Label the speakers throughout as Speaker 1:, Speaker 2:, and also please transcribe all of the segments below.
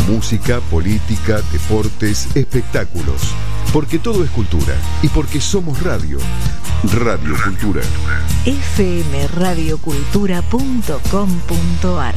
Speaker 1: Música, política, deportes, espectáculos. Porque todo es cultura y porque somos radio. Radio Cultura.
Speaker 2: fmradiocultura.com.ar.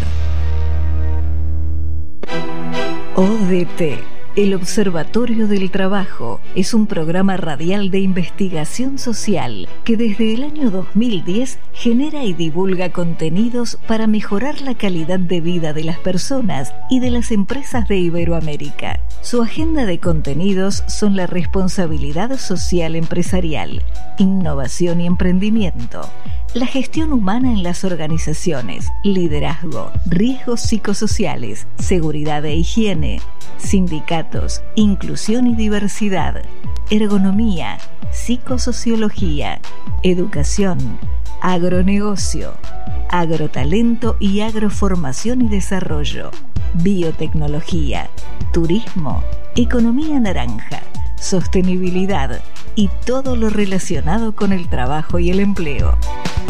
Speaker 2: ODT, el Observatorio del Trabajo, es un programa radial de investigación social que desde el año 2010 genera y divulga contenidos para mejorar la calidad de vida de las personas y de las empresas de Iberoamérica. Su agenda de contenidos son la responsabilidad social empresarial, innovación y emprendimiento, la gestión humana en las organizaciones, liderazgo, riesgos psicosociales, seguridad e higiene, sindicatos, inclusión y diversidad, ergonomía, psicosociología, educación, agronegocio, agrotalento y agroformación y desarrollo, biotecnología, turismo, economía naranja, sostenibilidad y todo lo relacionado con el trabajo y el empleo.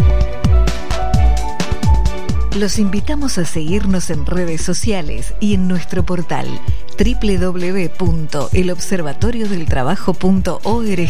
Speaker 2: Los invitamos a seguirnos en redes sociales y en nuestro portal www.elobservatoriodeltrabajo.org.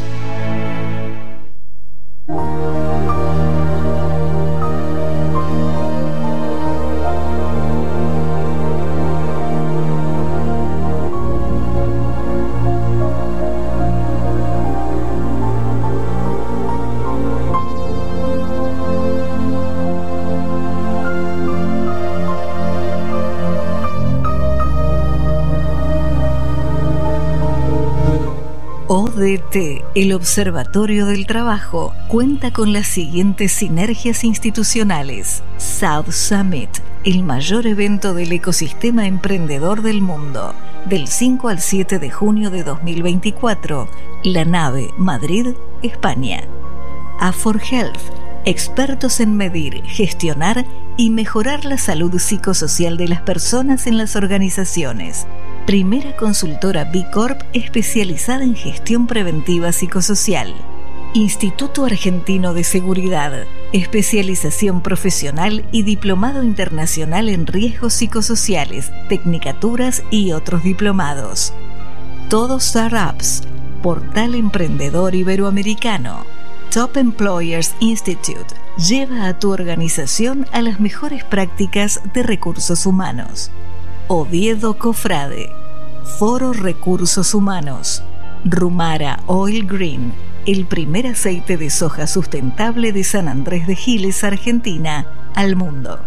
Speaker 2: ODT, el Observatorio del Trabajo, cuenta con las siguientes sinergias institucionales: South Summit, el mayor evento del ecosistema emprendedor del mundo, del 5 al 7 de junio de 2024, La Nave, Madrid, España. A4Health, expertos en medir, gestionar y mejorar la salud psicosocial de las personas en las organizaciones. Primera consultora B Corp especializada en gestión preventiva psicosocial. Instituto Argentino de Seguridad, especialización profesional y diplomado internacional en riesgos psicosociales, tecnicaturas y otros diplomados. Todo Startups, portal emprendedor iberoamericano. Top Employers Institute, lleva a tu organización a las mejores prácticas de recursos humanos. Oviedo Cofrade, Foro Recursos Humanos. Rumara Oil Green, el primer aceite de soja sustentable de San Andrés de Giles, Argentina, al mundo.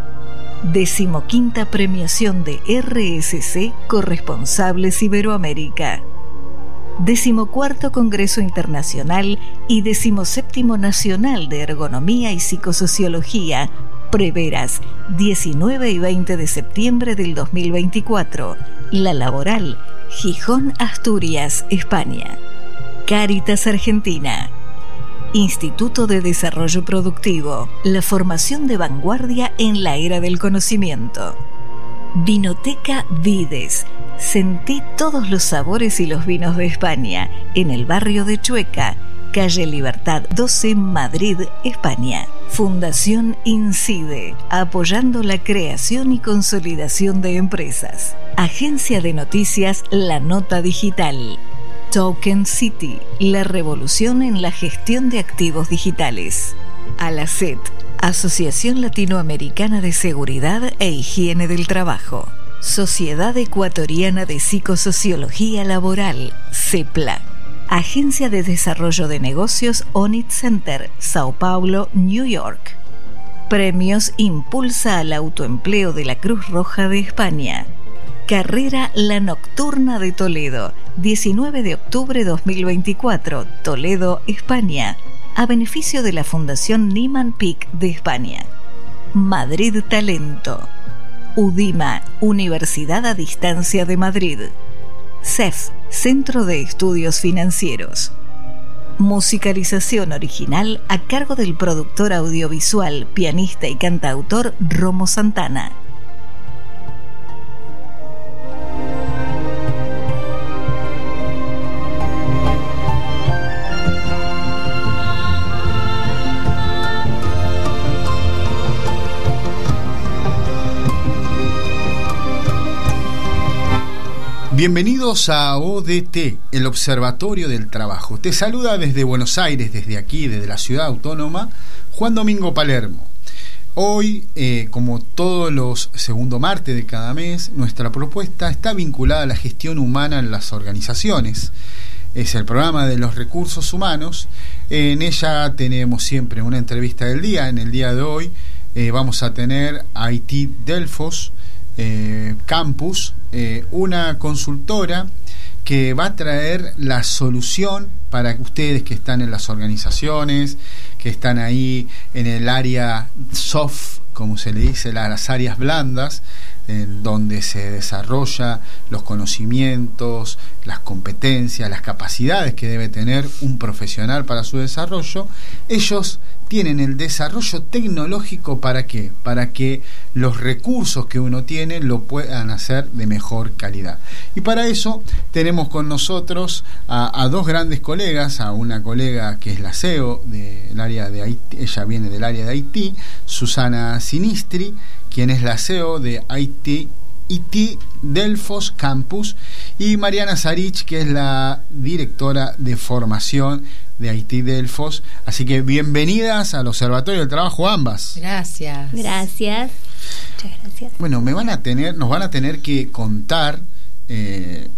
Speaker 2: 15ª premiación de RSC Corresponsables Iberoamérica. 14º Congreso Internacional y 17º Nacional de Ergonomía y Psicosociología, Preveras, 19 y 20 de septiembre del 2024. La Laboral, Gijón, Asturias, España. Cáritas Argentina. Instituto de Desarrollo Productivo, la formación de vanguardia en la era del conocimiento. Vinoteca Vides. Sentí todos los sabores y los vinos de España, en el barrio de Chueca, calle Libertad 12, Madrid, España. Fundación Incide, apoyando la creación y consolidación de empresas. Agencia de noticias La Nota Digital. Token City, la revolución en la gestión de activos digitales. Alacet, Asociación Latinoamericana de Seguridad e Higiene del Trabajo. Sociedad Ecuatoriana de Psicosociología Laboral, CEPLA. Agencia de Desarrollo de Negocios Onit Center, Sao Paulo, New York. Premios Impulsa al Autoempleo de la Cruz Roja de España. Carrera La Nocturna de Toledo, 19 de octubre 2024, Toledo, España, a beneficio de la Fundación Nieman Pick de España. Madrid Talento. UDIMA, Universidad a Distancia de Madrid. CEF, Centro de Estudios Financieros. Musicalización original a cargo del productor audiovisual, pianista y cantautor Romo Santana.
Speaker 3: Bienvenidos a ODT, el Observatorio del Trabajo. Te saluda desde Buenos Aires, desde aquí, desde la ciudad autónoma, Juan Domingo Palermo. Hoy, como todos los segundo martes de cada mes, nuestra propuesta está vinculada a la gestión humana en las organizaciones. Es el programa de los recursos humanos. En ella tenemos siempre una entrevista del día. En el día de hoy vamos a tener a IT Delfos Campus, una consultora que va a traer la solución para ustedes que están en las organizaciones, que están ahí en el área soft, como se le dice, las áreas blandas, en donde se desarrolla los conocimientos, las competencias, las capacidades que debe tener un profesional para su desarrollo. Ellos tienen el desarrollo tecnológico ¿para qué? Para que los recursos que uno tiene lo puedan hacer de mejor calidad. Y para eso tenemos con nosotros a dos grandes colegas, a una colega que es la CEO del área de IT, ella viene del área de IT, Susana Sinistri, quien es la CEO de IT Delfos Campus, y Mariana Sarich, que es la directora de formación de IT Delfos. Así que bienvenidas al Observatorio del Trabajo ambas.
Speaker 4: Gracias.
Speaker 5: Gracias. Muchas gracias.
Speaker 3: Bueno, nos van a tener que contar qué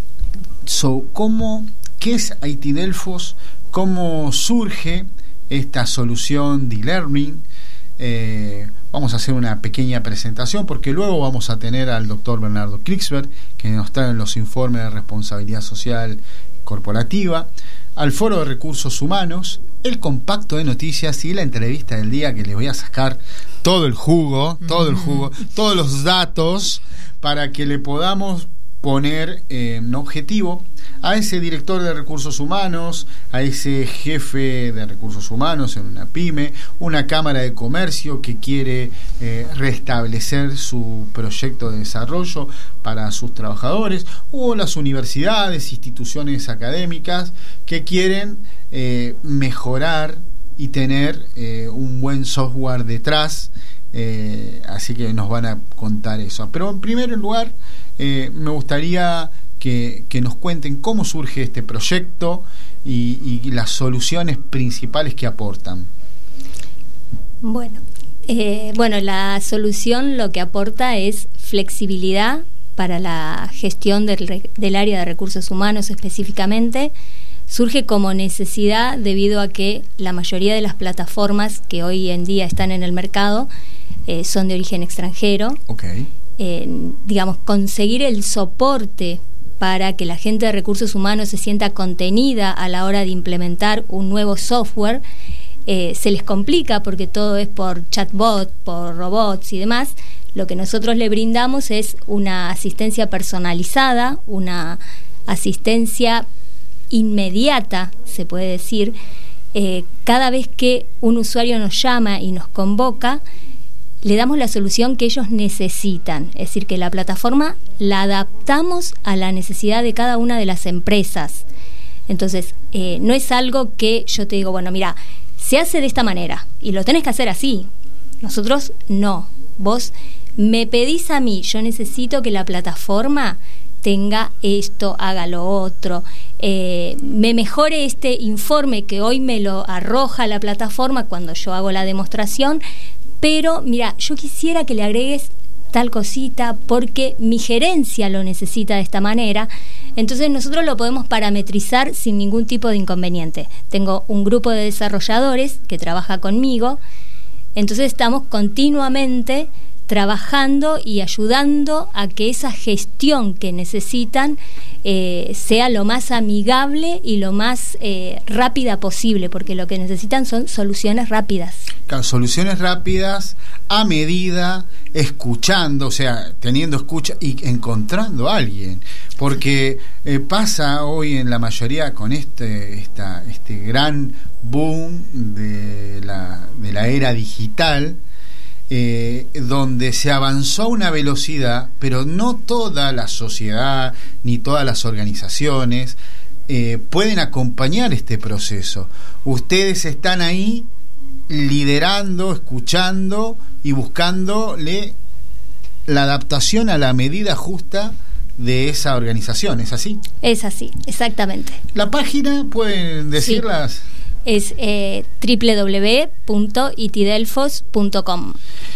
Speaker 3: es IT Delfos, cómo surge esta solución de e-learning. Vamos a hacer una pequeña presentación porque luego vamos a tener al doctor Bernardo Krigsberg, que nos trae los informes de responsabilidad social corporativa, al foro de recursos humanos, el compacto de noticias y la entrevista del día, que les voy a sacar todo el jugo, todos los datos para que le podamos poner un objetivo a ese director de recursos humanos, a ese jefe de recursos humanos en una pyme, una cámara de comercio que quiere restablecer su proyecto de desarrollo para sus trabajadores, o las universidades, instituciones académicas que quieren mejorar y tener un buen software detrás. Así que nos van a contar eso. Pero en primer lugar, me gustaría que nos cuenten cómo surge este proyecto y las soluciones principales que aportan.
Speaker 5: Bueno, la solución lo que aporta es flexibilidad para la gestión del área de recursos humanos específicamente. Surge como necesidad debido a que la mayoría de las plataformas que hoy en día están en el mercado son de origen extranjero.
Speaker 3: Okay.
Speaker 5: Conseguir el soporte para que la gente de recursos humanos se sienta contenida a la hora de implementar un nuevo software, se les complica porque todo es por chatbot, por robots y demás. Lo que nosotros le brindamos es una asistencia personalizada, una asistencia inmediata, se puede decir. Cada vez que un usuario nos llama y nos convoca, le damos la solución que ellos necesitan. Es decir, que la plataforma la adaptamos a la necesidad de cada una de las empresas. Entonces, no es algo que yo te digo, bueno, mira, se hace de esta manera y lo tenés que hacer así. Nosotros no. Vos me pedís a mí, yo necesito que la plataforma tenga esto, haga lo otro, me mejore este informe que hoy me lo arroja la plataforma cuando yo hago la demostración, pero mira, yo quisiera que le agregues tal cosita porque mi gerencia lo necesita de esta manera. Entonces nosotros lo podemos parametrizar sin ningún tipo de inconveniente. Tengo un grupo de desarrolladores que trabaja conmigo, entonces estamos continuamente trabajando y ayudando a que esa gestión que necesitan sea lo más amigable y lo más rápida posible, porque lo que necesitan son soluciones rápidas.
Speaker 3: Claro, soluciones rápidas, a medida, escuchando, o sea, teniendo escucha y encontrando a alguien, porque pasa hoy en la mayoría con este gran boom de la era digital, donde se avanzó a una velocidad, pero no toda la sociedad ni todas las organizaciones pueden acompañar este proceso. Ustedes están ahí liderando, escuchando y buscándole la adaptación a la medida justa de esa organización, ¿es así?
Speaker 5: Es así, exactamente.
Speaker 3: ¿La página pueden decirlas?
Speaker 5: Sí. Es www.itidelfos.com.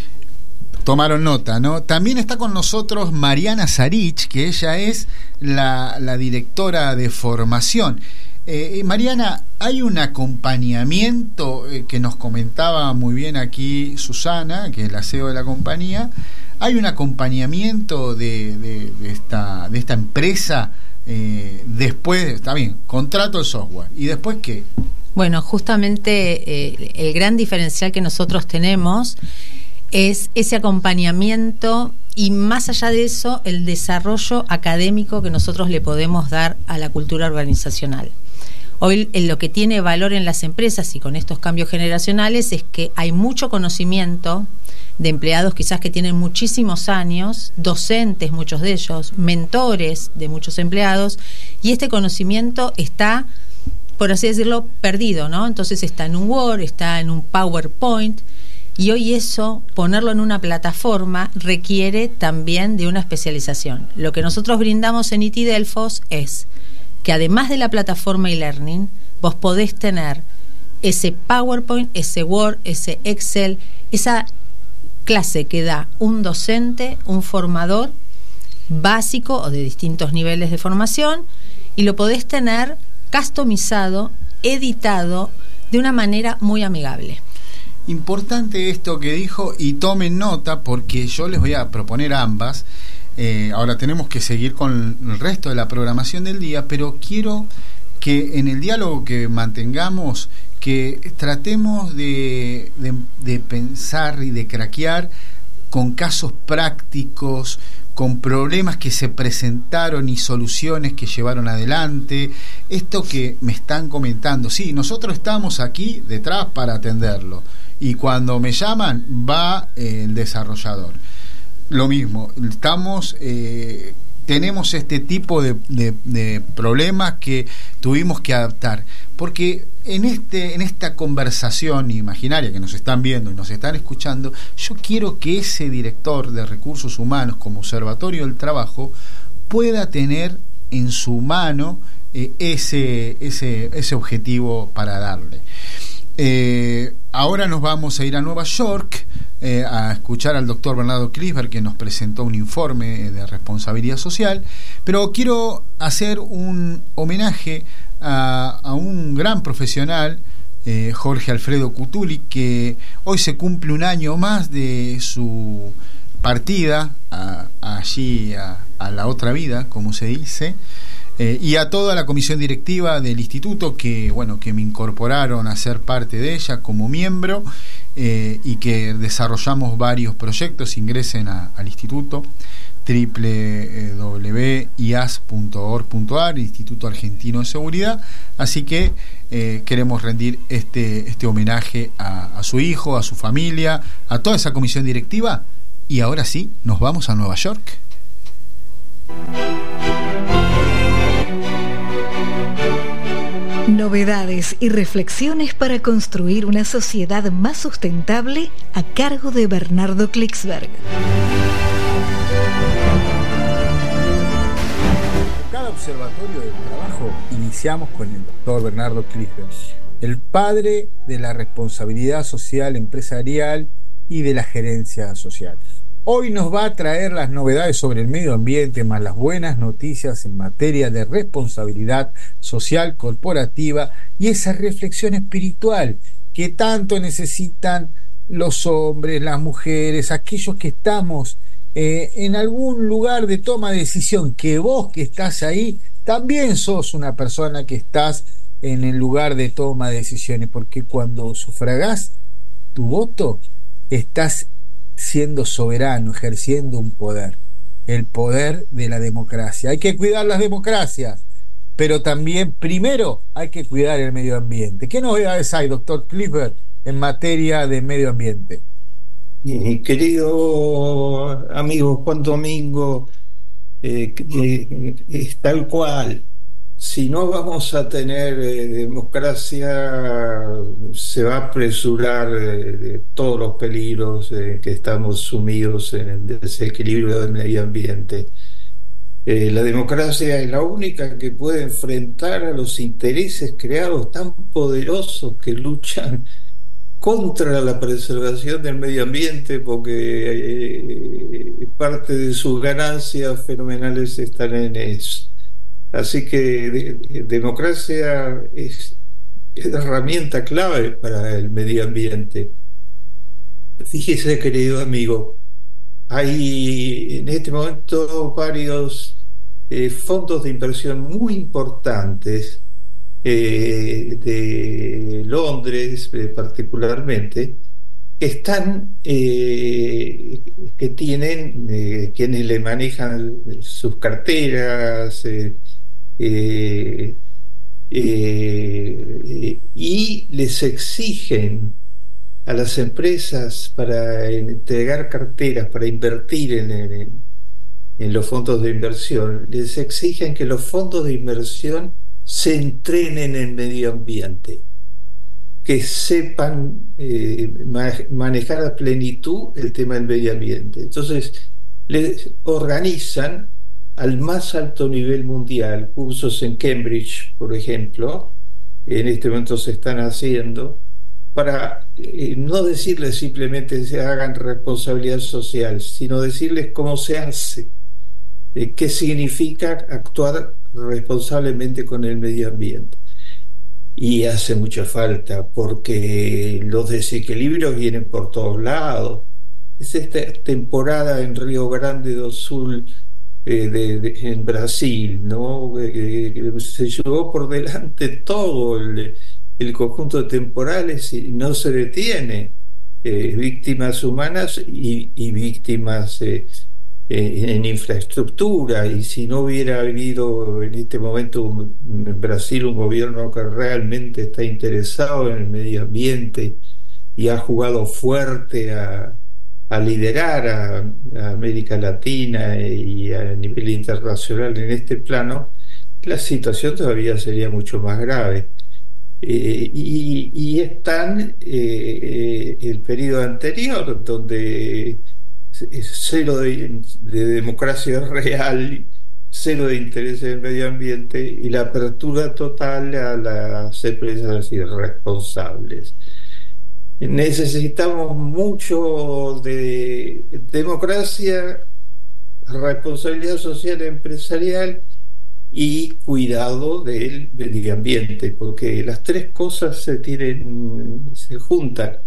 Speaker 3: Tomaron nota, ¿no? También está con nosotros Mariana Sarich, que ella es la directora de formación. Mariana, hay un acompañamiento que nos comentaba muy bien aquí Susana, que es la CEO de la compañía. Hay un acompañamiento de esta empresa después, está bien, contrato el software. ¿Y después qué?
Speaker 4: Bueno, justamente el gran diferencial que nosotros tenemos es ese acompañamiento y, más allá de eso, el desarrollo académico que nosotros le podemos dar a la cultura organizacional. Hoy lo que tiene valor en las empresas y con estos cambios generacionales es que hay mucho conocimiento de empleados quizás que tienen muchísimos años, docentes muchos de ellos, mentores de muchos empleados, y este conocimiento está, por así decirlo, perdido, ¿no? Entonces está en un Word, está en un PowerPoint, y hoy eso, ponerlo en una plataforma, requiere también de una especialización. Lo que nosotros brindamos en itidelfos es que, además de la plataforma e-learning, vos podés tener ese PowerPoint, ese Word, ese Excel, esa clase que da un docente, un formador básico o de distintos niveles de formación, y lo podés tener customizado, editado, de una manera muy amigable.
Speaker 3: Importante esto que dijo, y tomen nota porque yo les voy a proponer ambas. Ahora tenemos que seguir con el resto de la programación del día, pero quiero que en el diálogo que mantengamos, que tratemos de pensar y de craquear con casos prácticos, con problemas que se presentaron y soluciones que llevaron adelante. Esto que me están comentando, sí, nosotros estamos aquí detrás para atenderlo, y cuando me llaman va el desarrollador. Lo mismo, tenemos este tipo de problemas que tuvimos que adaptar, porque en esta conversación imaginaria que nos están viendo y nos están escuchando, yo quiero que ese director de recursos humanos como Observatorio del Trabajo pueda tener en su mano ese objetivo para darle. Ahora nos vamos a ir a Nueva York a escuchar al doctor Bernardo Klinsberg, que nos presentó un informe de responsabilidad social, pero quiero hacer un homenaje a un gran profesional, Jorge Alfredo Cutuli, que hoy se cumple un año más de su partida allí a la otra vida, como se dice. Y a toda la comisión directiva del instituto que me incorporaron a ser parte de ella como miembro, y que desarrollamos varios proyectos. Ingresen al instituto www.ias.org.ar, Instituto Argentino de Seguridad. Así que queremos rendir este homenaje a su hijo, a su familia, a toda esa comisión directiva. Y ahora sí, nos vamos a Nueva York.
Speaker 2: Novedades y reflexiones para construir una sociedad más sustentable, a cargo de Bernardo Klinsberg.
Speaker 3: Cada observatorio del trabajo iniciamos con el doctor Bernardo Klinsberg, el padre de la responsabilidad social empresarial y de la gerencia social. Hoy nos va a traer las novedades sobre el medio ambiente, más las buenas noticias en materia de responsabilidad social corporativa y esa reflexión espiritual que tanto necesitan los hombres, las mujeres, aquellos que estamos en algún lugar de toma de decisión, que vos que estás ahí también sos una persona que estás en el lugar de toma de decisiones, porque cuando sufragás tu voto estás siendo soberano, ejerciendo un poder, el poder de la democracia. Hay que cuidar las democracias, pero también primero hay que cuidar el medio ambiente. ¿Qué novedades hay, doctor Klinsberg, en materia de medio ambiente?
Speaker 6: Querido amigo Juan Domingo, es tal cual. Si no vamos a tener democracia, se va a apresurar todos los peligros que estamos sumidos en el desequilibrio del medio ambiente. La democracia es la única que puede enfrentar a los intereses creados tan poderosos que luchan contra la preservación del medio ambiente, porque parte de sus ganancias fenomenales están en eso. Así que democracia es herramienta clave para el medio ambiente. Fíjese, querido amigo, hay en este momento varios fondos de inversión muy importantes de Londres particularmente, que están que tienen quienes le manejan sus carteras y les exigen a las empresas para entregar carteras, para invertir en los fondos de inversión, les exigen que los fondos de inversión se entrenen en medio ambiente, que sepan manejar a plenitud el tema del medio ambiente. Entonces, les organizan al más alto nivel mundial cursos en Cambridge, por ejemplo, en este momento se están haciendo, para no decirles simplemente se hagan responsabilidad social, sino decirles cómo se hace, qué significa actuar responsablemente con el medio ambiente. Y hace mucha falta, porque los desequilibrios vienen por todos lados. Es esta temporada en Río Grande do Sul, en Brasil, ¿no? Se llevó por delante todo el conjunto de temporales y no se detiene. Víctimas humanas y víctimas en infraestructura. Y si no hubiera habido en este momento en Brasil un gobierno que realmente está interesado en el medio ambiente y ha jugado fuerte a liderar a América Latina y a nivel internacional en este plano, la situación todavía sería mucho más grave. Y están el periodo anterior, donde cero de democracia real, cero de interés en el medio ambiente y la apertura total a las empresas irresponsables. Necesitamos mucho de democracia, responsabilidad social empresarial y cuidado del medio ambiente, porque las tres cosas se juntan.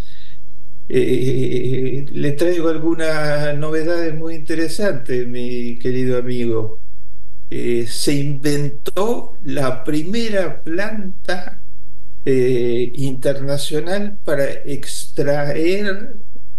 Speaker 6: Le traigo algunas novedades muy interesantes, mi querido amigo. Se inventó la primera planta internacional para extraer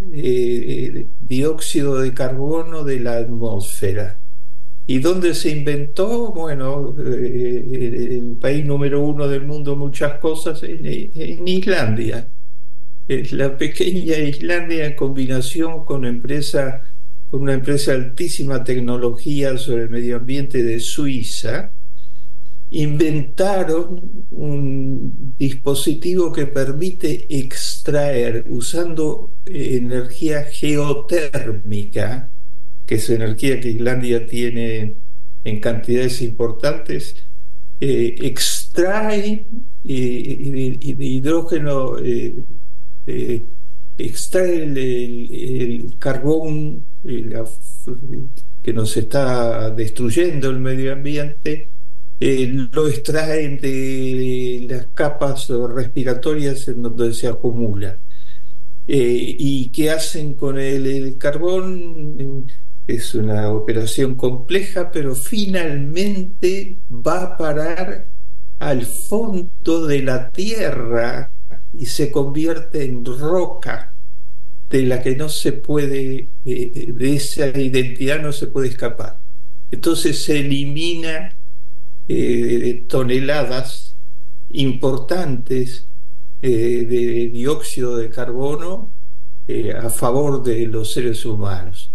Speaker 6: dióxido de carbono de la atmósfera. ¿Y dónde se inventó? Bueno, el país número 1 del mundo, muchas cosas, en Islandia. La pequeña Islandia, en combinación con una empresa de altísima tecnología sobre el medio ambiente de Suiza, inventaron un dispositivo que permite extraer, usando energía geotérmica, que es energía que Islandia tiene en cantidades importantes, extrae hidrógeno, extrae el carbón que nos está destruyendo el medio ambiente, lo extraen de las capas respiratorias en donde se acumula. ¿Y qué hacen con el carbón? Es una operación compleja, pero finalmente va a parar al fondo de la tierra y se convierte en roca de la que no se puede, de esa identidad no se puede escapar. Entonces se elimina toneladas importantes de dióxido de carbono a favor de los seres humanos.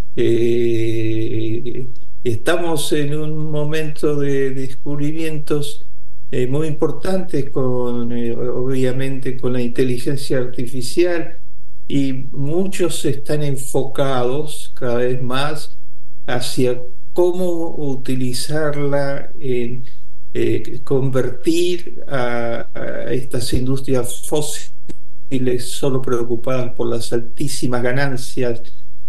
Speaker 6: Estamos en un momento de descubrimientos muy importantes, obviamente con la inteligencia artificial, y muchos están enfocados cada vez más hacia cómo utilizarla en convertir a estas industrias fósiles solo preocupadas por las altísimas ganancias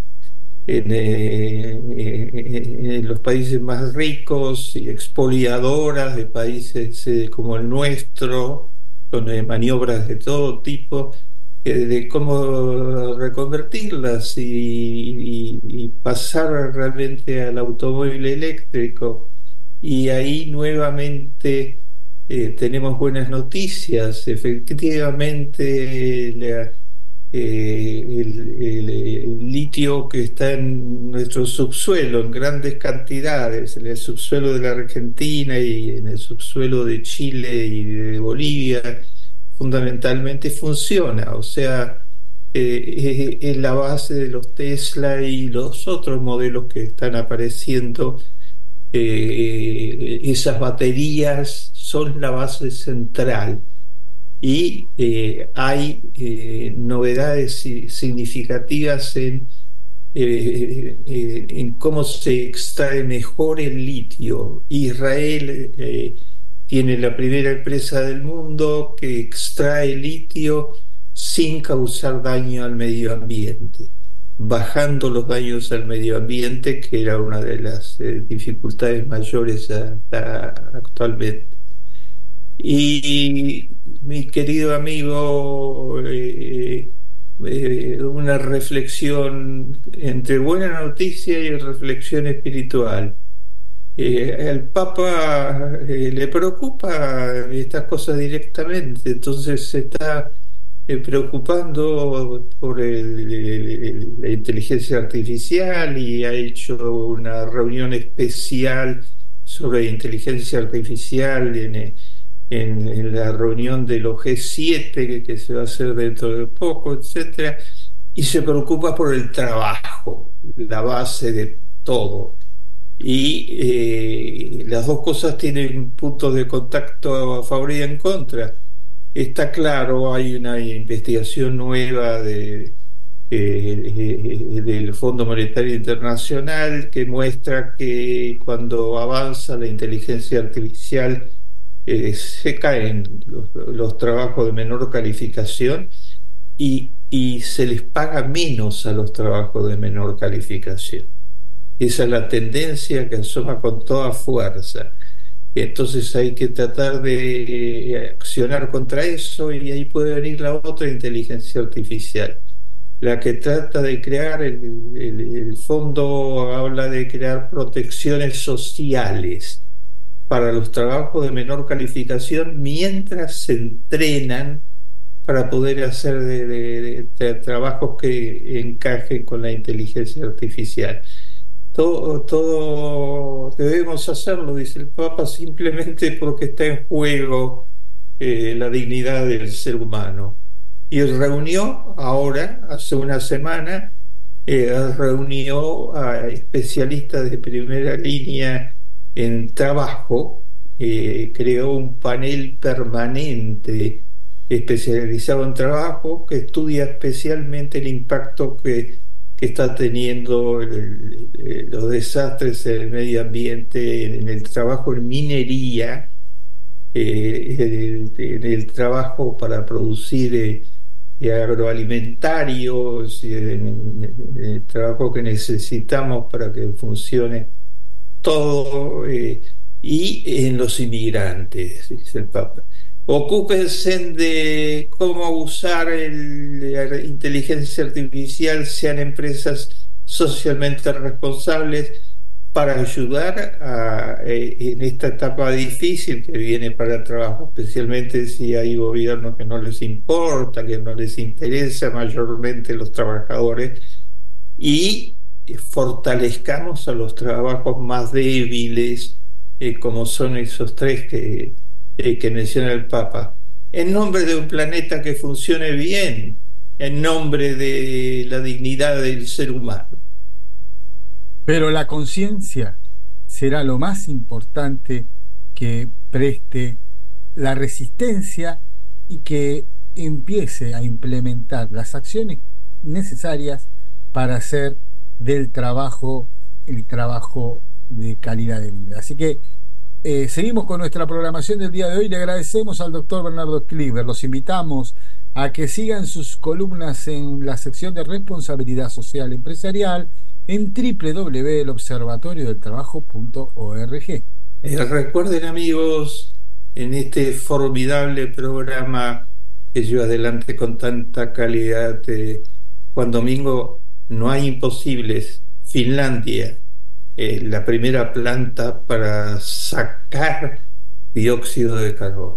Speaker 6: en los países más ricos y expoliadoras de países como el nuestro, con maniobras de todo tipo, de cómo reconvertirlas y pasar realmente al automóvil eléctrico. Y ahí nuevamente tenemos buenas noticias. Efectivamente, el litio que está en nuestro subsuelo en grandes cantidades, en el subsuelo de la Argentina y en el subsuelo de Chile y de Bolivia, fundamentalmente funciona. O sea, es la base de los Tesla y los otros modelos que están apareciendo. Esas baterías son la base central. Y hay novedades significativas en cómo se extrae mejor el litio. Israel tiene la primera empresa del mundo que extrae litio sin causar daño al medio ambiente, bajando los daños al medio ambiente, que era una de las dificultades mayores actualmente. Y mi querido amigo, una reflexión entre buena noticia y reflexión espiritual. Al Papa le preocupa estas cosas directamente, entonces se está preocupando por la inteligencia artificial y ha hecho una reunión especial sobre inteligencia artificial en la reunión de los G7 que se va a hacer dentro de poco, etcétera, y se preocupa por el trabajo, la base de todo. Y las dos cosas tienen puntos de contacto a favor y en contra. Está claro, hay una investigación nueva del Fondo Monetario Internacional que muestra que cuando avanza la inteligencia artificial se caen los trabajos de menor calificación y se les paga menos a los trabajos de menor calificación. Esa es la tendencia que asoma con toda fuerza. Entonces hay que tratar de accionar contra eso, y ahí puede venir la otra inteligencia artificial, la que trata de crear, el fondo habla de crear protecciones sociales para los trabajos de menor calificación mientras se entrenan para poder hacer de trabajos que encajen con la inteligencia artificial. Todo debemos hacerlo, dice el Papa, simplemente porque está en juego la dignidad del ser humano. Y reunió ahora, hace una semana, reunió a especialistas de primera línea en trabajo, creó un panel permanente especializado en trabajo que estudia especialmente el impacto que está teniendo los desastres en el medio ambiente, en el trabajo en minería, en el trabajo para producir agroalimentarios, en el trabajo que necesitamos para que funcione todo, y en los inmigrantes, dice el Papa. Ocúpense de cómo usar la inteligencia artificial, sean empresas socialmente responsables, para ayudar en esta etapa difícil que viene para el trabajo, especialmente si hay gobiernos que no les importa, que no les interesa mayormente los trabajadores, y fortalezcamos a los trabajos más débiles, como son esos tres que menciona el Papa, en nombre de un planeta que funcione bien, en nombre de la dignidad del ser humano.
Speaker 3: Pero la conciencia será lo más importante que preste la resistencia y que empiece a implementar las acciones necesarias para hacer del trabajo el trabajo de calidad de vida. Así que seguimos con nuestra programación del día de hoy. Le agradecemos al doctor Bernardo Kliber. Los invitamos a que sigan sus columnas en la sección de responsabilidad social empresarial en www.elobservatoriodeltrabajo.org.
Speaker 6: Recuerden, amigos, en este formidable programa que lleva adelante con tanta calidad Juan Domingo, no hay imposibles. Finlandia, la primera planta para sacar dióxido de carbono.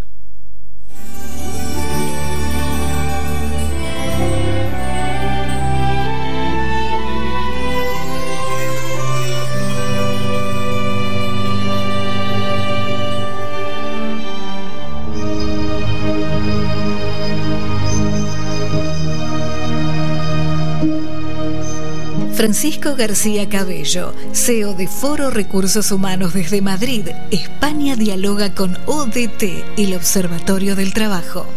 Speaker 2: Francisco García Cabello, CEO de Foro Recursos Humanos desde Madrid, España, dialoga con ODT, el Observatorio del Trabajo.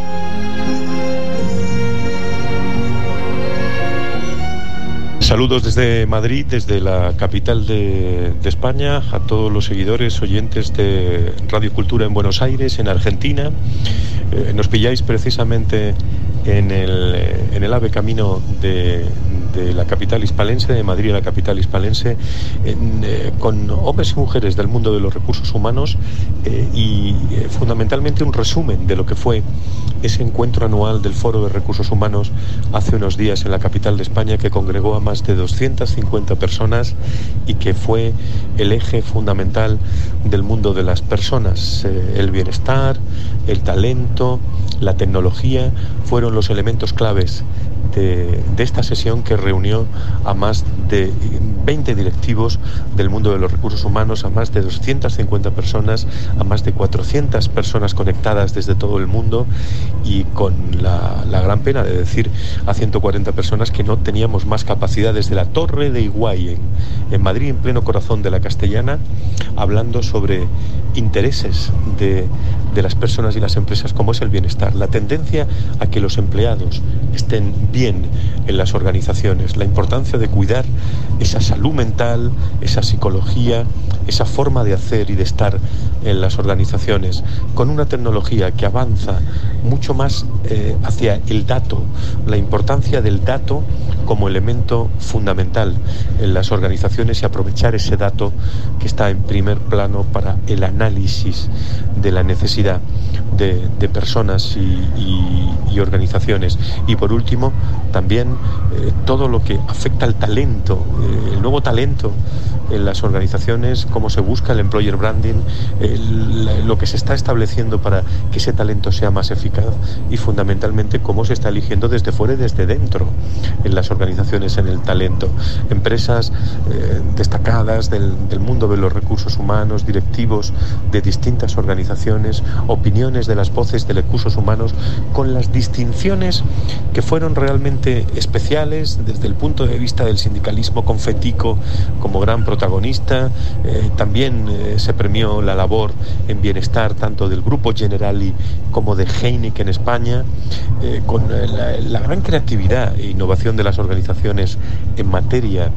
Speaker 7: Saludos desde Madrid, desde la capital de España, a todos los seguidores, oyentes de Radio Cultura en Buenos Aires, en Argentina. Nos pilláis precisamente en el AVE camino de la capital hispalense, de Madrid a la capital hispalense, con hombres y mujeres del mundo de los recursos humanos y fundamentalmente un resumen de lo que fue ese encuentro anual del Foro de Recursos Humanos hace unos días en la capital de España, que congregó a más de 250 personas y que fue el eje fundamental del mundo de las personas. El bienestar, el talento, la tecnología fueron los elementos claves de esta sesión, que reunió a más de 20 directivos del mundo de los recursos humanos, a más de 250 personas, a más de 400 personas conectadas desde todo el mundo, y con la gran pena de decir a 140 personas que no teníamos más capacidad desde la Torre de Higüey en Madrid, en pleno corazón de la Castellana, hablando sobre intereses de las personas y las empresas, como es el bienestar, la tendencia a que los empleados estén bien en las organizaciones, la importancia de cuidar esa salud mental, esa psicología, esa forma de hacer y de estar en las organizaciones, con una tecnología que avanza mucho más hacia el dato, la importancia del dato como elemento fundamental en las organizaciones, y aprovechar ese dato que está en primer plano para el análisis de la necesidad de personas y organizaciones. Y por último, también todo lo que afecta al talento, el nuevo talento en las organizaciones, cómo se busca el employer branding, lo que se está estableciendo para que ese talento sea más eficaz, y fundamentalmente cómo se está eligiendo desde fuera y desde dentro en las organizaciones en el talento. Empresas destacadas del mundo de los recursos humanos, directivos de distintas organizaciones, opiniones de las voces de recursos humanos, con las distinciones que fueron realmente especiales desde el punto de vista del sindicalismo, con FETICO como gran protagonista. También se premió la labor en bienestar tanto del Grupo Generali como de Heineken en España, con la gran creatividad e innovación de las organizaciones en materia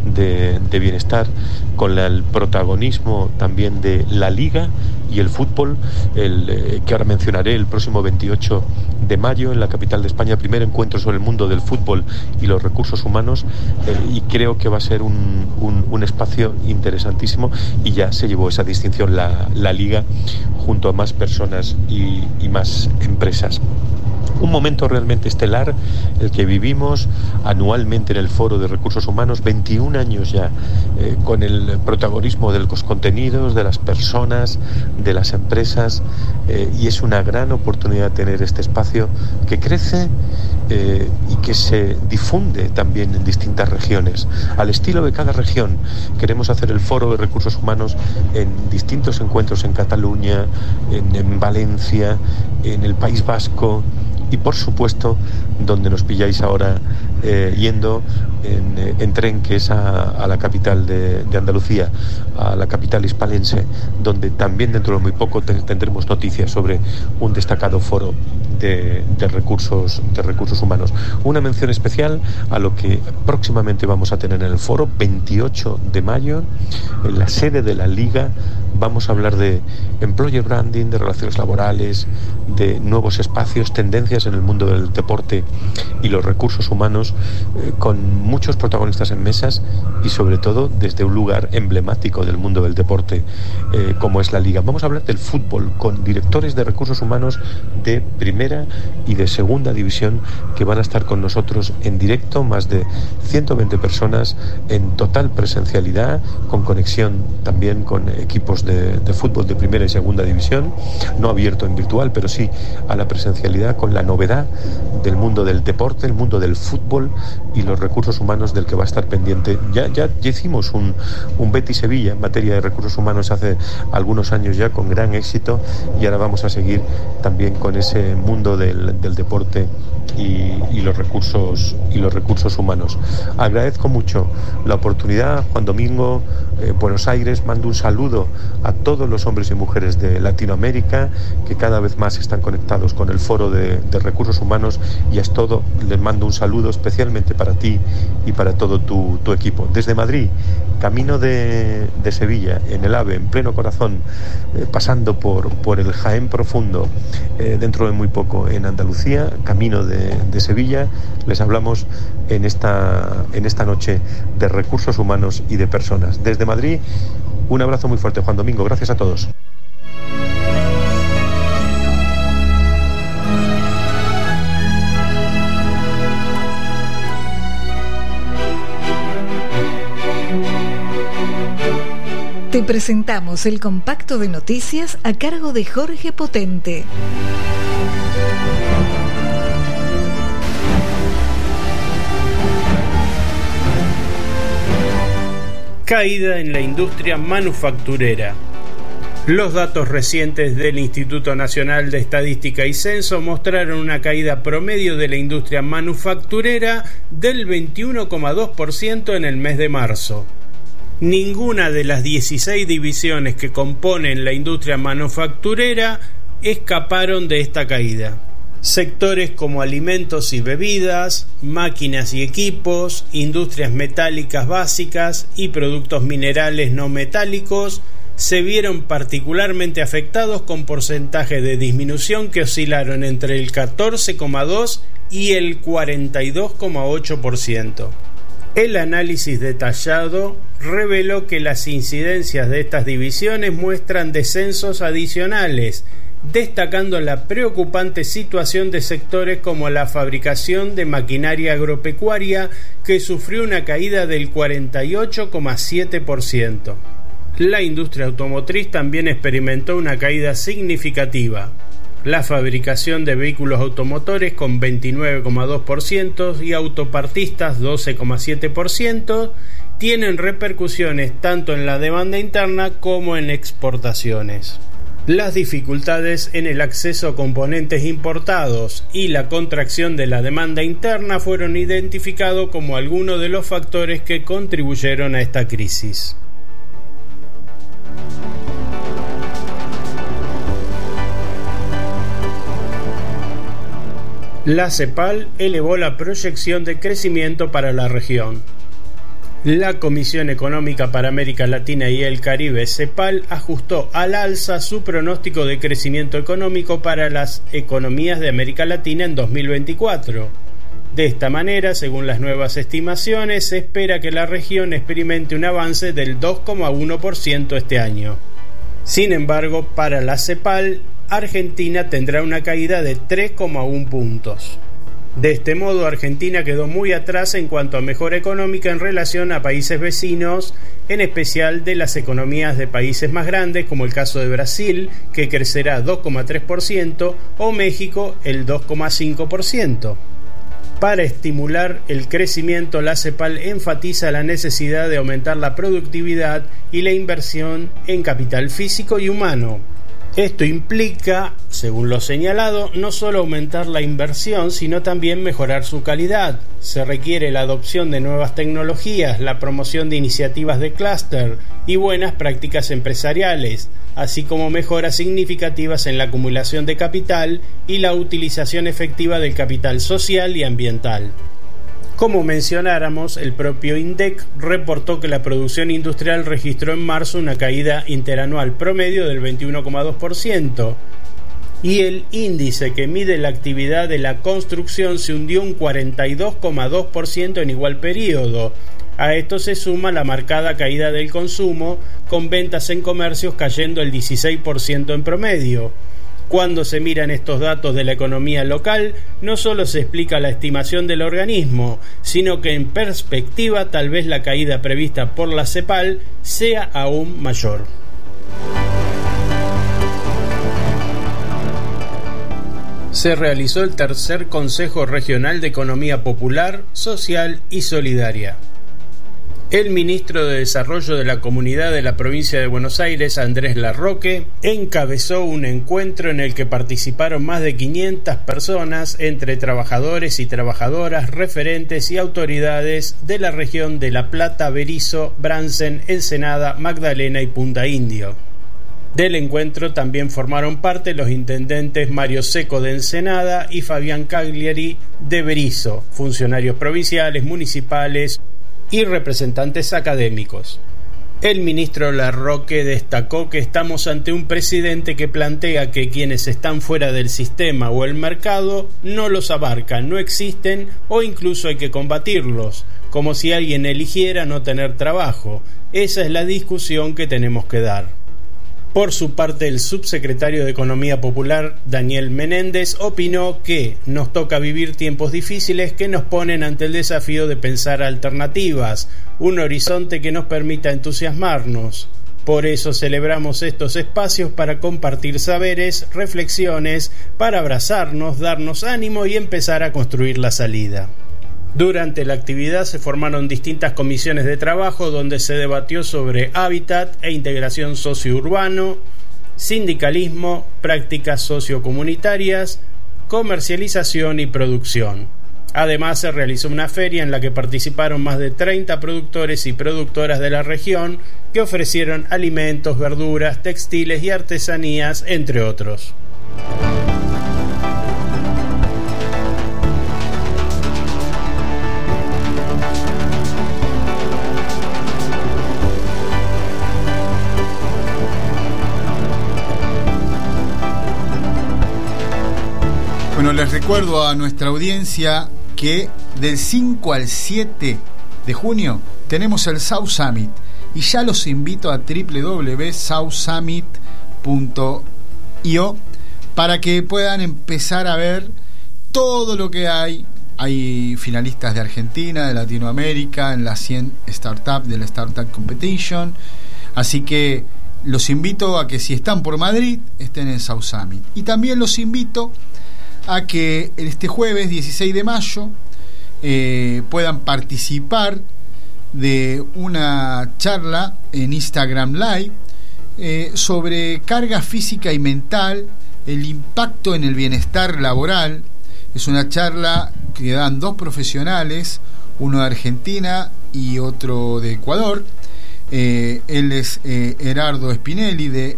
Speaker 7: de bienestar, con el protagonismo también de la Liga y el fútbol, que ahora mencionaré, el próximo 28 de mayo en la capital de España, primer encuentro sobre el mundo del fútbol y los recursos humanos, y creo que va a ser un espacio interesantísimo, y ya se llevó esa distinción la Liga junto a más personas y más empresas. Un momento realmente estelar el que vivimos anualmente en el Foro de Recursos Humanos, 21 años ya, con el protagonismo de los contenidos, de las personas, de las empresas, y es una gran oportunidad tener este espacio que crece y que se difunde también en distintas regiones. Al estilo de cada región, queremos hacer el Foro de Recursos Humanos en distintos encuentros en Cataluña, en Valencia, en el País Vasco, y por supuesto donde nos pilláis ahora yendo en tren, que es a la capital de Andalucía, a la capital hispalense, donde también dentro de muy poco tendremos noticias sobre un destacado foro de recursos humanos. Una mención especial a lo que próximamente vamos a tener en el foro, 28 de mayo, en la sede de la Liga. Vamos a hablar de employer branding, de relaciones laborales, de nuevos espacios, tendencias en el mundo del deporte y los recursos humanos, con muchos protagonistas en mesas y sobre todo desde un lugar emblemático del mundo del deporte como es la Liga. Vamos a hablar del fútbol con directores de recursos humanos de primera y de segunda división que van a estar con nosotros en directo, más de 120 personas en total presencialidad, con conexión también con equipos de fútbol de primera y segunda división, no abierto en virtual, pero sí a la presencialidad, con la novedad del mundo del deporte, el mundo del fútbol y los recursos humanos del que va a estar pendiente. Ya hicimos un Betis Sevilla en materia de recursos humanos hace algunos años ya, con gran éxito, y ahora vamos a seguir también con ese mundo del deporte y los recursos humanos. Agradezco mucho la oportunidad, Juan Domingo, Buenos Aires. Mando un saludo a todos los hombres y mujeres de Latinoamérica que cada vez más están conectados con el foro de recursos humanos, y a todo les mando un saludo especialmente para ti y para todo tu equipo. Desde Madrid, camino de Sevilla, en el AVE, en pleno corazón, pasando por el Jaén profundo, dentro de muy poco en Andalucía, camino de Sevilla, les hablamos en esta noche de recursos humanos y de personas. Desde Madrid, un abrazo muy fuerte, Juan Domingo. Gracias a todos.
Speaker 2: Te presentamos el compacto de noticias a cargo de Jorge Potente.
Speaker 8: Caída en la industria manufacturera. Los datos recientes del Instituto Nacional de Estadística y Censo mostraron una caída promedio de la industria manufacturera del 21,2% en el mes de marzo. Ninguna de las 16 divisiones que componen la industria manufacturera escaparon de esta caída. Sectores como alimentos y bebidas, máquinas y equipos, industrias metálicas básicas y productos minerales no metálicos se vieron particularmente afectados, con porcentajes de disminución que oscilaron entre el 14,2% y el 42,8%. El análisis detallado reveló que las incidencias de estas divisiones muestran descensos adicionales, destacando la preocupante situación de sectores como la fabricación de maquinaria agropecuaria, que sufrió una caída del 48,7%. La industria automotriz también experimentó una caída significativa. La fabricación de vehículos automotores con 29,2% y autopartistas 12,7% tienen repercusiones tanto en la demanda interna como en exportaciones. Las dificultades en el acceso a componentes importados y la contracción de la demanda interna fueron identificados como algunos de los factores que contribuyeron a esta crisis. La CEPAL elevó la proyección de crecimiento para la región. La Comisión Económica para América Latina y el Caribe, CEPAL, ajustó al alza su pronóstico de crecimiento económico para las economías de América Latina en 2024. De esta manera, según las nuevas estimaciones, se espera que la región experimente un avance del 2,1% este año. Sin embargo, para la CEPAL, Argentina tendrá una caída de 3,1 puntos. De este modo, Argentina quedó muy atrás en cuanto a mejora económica en relación a países vecinos, en especial de las economías de países más grandes, como el caso de Brasil, que crecerá 2,3%, o México, el 2,5%. Para estimular el crecimiento, la CEPAL enfatiza la necesidad de aumentar la productividad y la inversión en capital físico y humano. Esto implica, según lo señalado, no solo aumentar la inversión, sino también mejorar su calidad. Se requiere la adopción de nuevas tecnologías, la promoción de iniciativas de clúster y buenas prácticas empresariales, así como mejoras significativas en la acumulación de capital y la utilización efectiva del capital social y ambiental. Como mencionáramos, el propio INDEC reportó que la producción industrial registró en marzo una caída interanual promedio del 21,2% y el índice que mide la actividad de la construcción se hundió un 42,2% en igual periodo. A esto se suma la marcada caída del consumo, con ventas en comercios cayendo el 16% en promedio. Cuando se miran estos datos de la economía local, no solo se explica la estimación del organismo, sino que en perspectiva tal vez la caída prevista por la CEPAL sea aún mayor. Se realizó el tercer Consejo Regional de Economía Popular, Social y Solidaria. El ministro de Desarrollo de la Comunidad de la provincia de Buenos Aires, Andrés Larroque, encabezó un encuentro en el que participaron más de 500 personas, entre trabajadores y trabajadoras, referentes y autoridades de la región de La Plata, Berisso, Bransen, Ensenada, Magdalena y Punta Indio. Del encuentro también formaron parte los intendentes Mario Seco de Ensenada y Fabián Cagliari de Berisso, funcionarios provinciales, municipales y representantes académicos. El ministro Larroque destacó que estamos ante un presidente que plantea que quienes están fuera del sistema o el mercado no los abarcan, no existen o incluso hay que combatirlos, como si alguien eligiera no tener trabajo. Esa es la discusión que tenemos que dar. Por su parte, el subsecretario de Economía Popular, Daniel Menéndez, opinó que nos toca vivir tiempos difíciles que nos ponen ante el desafío de pensar alternativas, un horizonte que nos permita entusiasmarnos. Por eso celebramos estos espacios para compartir saberes, reflexiones, para abrazarnos, darnos ánimo y empezar a construir la salida. Durante la actividad se formaron distintas comisiones de trabajo donde se debatió sobre hábitat e integración sociourbano, sindicalismo, prácticas sociocomunitarias, comercialización y producción. Además se realizó una feria en la que participaron más de 30 productores y productoras de la región que ofrecieron alimentos, verduras, textiles y artesanías, entre otros.
Speaker 3: Bueno, les recuerdo a nuestra audiencia que del 5 al 7 de junio tenemos el South Summit y ya los invito a www.southsummit.io para que puedan empezar a ver todo lo que hay. Hay finalistas de Argentina, de Latinoamérica, en las 100 Startups de la Startup Competition, así que los invito a que si están por Madrid estén en South Summit. Y también los invito a que este jueves 16 de mayo puedan participar de una charla en Instagram Live sobre carga física y mental, el impacto en el bienestar laboral. Es una charla que dan dos profesionales, uno de Argentina y otro de Ecuador. Él es Gerardo Spinelli de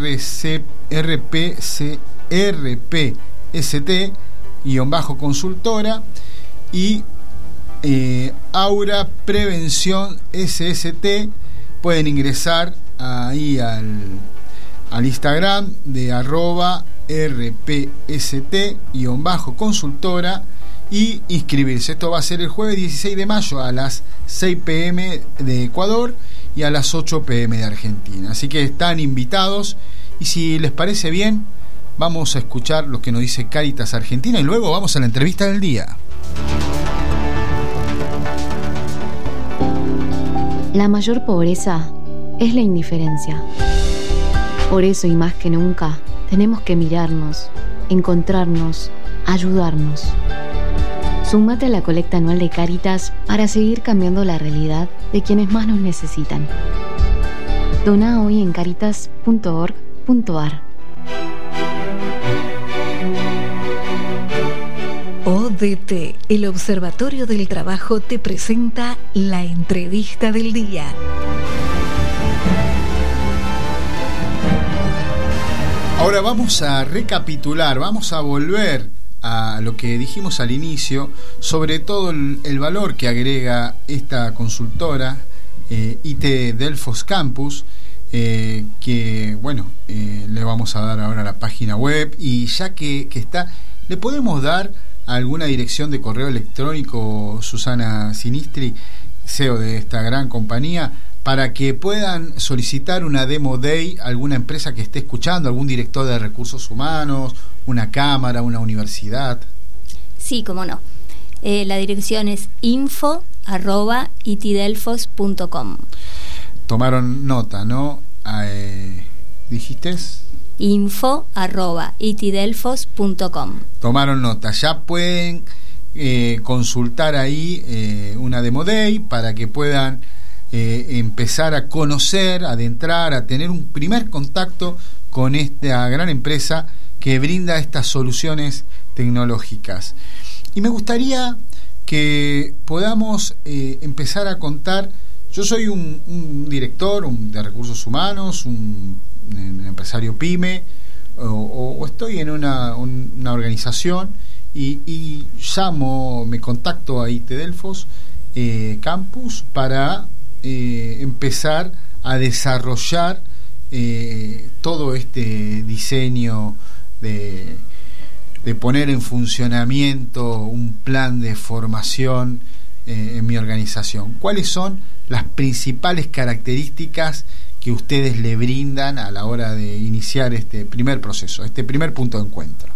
Speaker 3: RPST-consultora y Aura Prevención SST. Pueden ingresar ahí al Instagram de @RPST-consultora y inscribirse. Esto va a ser el jueves 16 de mayo a las 6 p.m. de Ecuador y a las 8 p.m. de Argentina. Así que están invitados y si les parece bien, vamos a escuchar lo que nos dice Cáritas Argentina y luego vamos a la entrevista del día.
Speaker 9: La mayor pobreza es la indiferencia. Por eso y más que nunca, tenemos que mirarnos, encontrarnos, ayudarnos. Súmate a la colecta anual de Cáritas para seguir cambiando la realidad de quienes más nos necesitan. Dona hoy en caritas.org.ar.
Speaker 2: ODT, el Observatorio del Trabajo, te presenta la entrevista del día.
Speaker 3: Ahora vamos a recapitular, vamos a volver a lo que dijimos al inicio, sobre todo el valor que agrega esta consultora IT Delfos Campus, que bueno, le vamos a dar ahora la página web, y ya que está, le podemos dar alguna dirección de correo electrónico, Susana Sinistri, CEO de esta gran compañía, para que puedan solicitar una demo day a alguna empresa que esté escuchando, algún director de recursos humanos, una cámara, una universidad.
Speaker 5: Sí, cómo no. La dirección es info@itdelfos.com.
Speaker 3: Tomaron nota, ¿no? ¿Dijiste?
Speaker 5: info@itdelfos.com.
Speaker 3: Tomaron nota. Ya pueden consultar ahí una demo day para que puedan empezar a conocer, adentrar, a tener un primer contacto con esta gran empresa que brinda estas soluciones tecnológicas. Y me gustaría que podamos empezar a contar. Yo soy un director de recursos humanos, un empresario pyme, o estoy en una organización y me contacto a IT Delfos Campus para empezar a desarrollar todo este diseño de poner en funcionamiento un plan de formación en mi organización. ¿Cuáles son las principales características que ustedes le brindan a la hora de iniciar este primer proceso, este primer punto de encuentro?